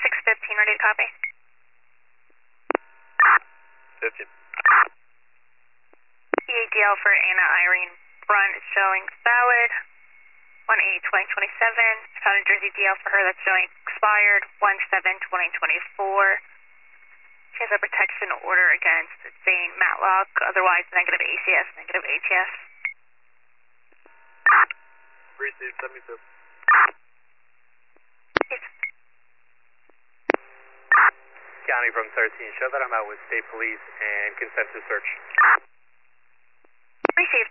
615, ready to copy. 15. EADL for Anna Irene Brunt is showing valid. 1/8/2027. Found a Jersey DL for her that's showing expired. 1/7/2024. She has a protection order against Zane Matlock, otherwise negative ACS, negative ATS. Received 72. Yes. County from 13. Show that I'm out with state police and consent to search. Received.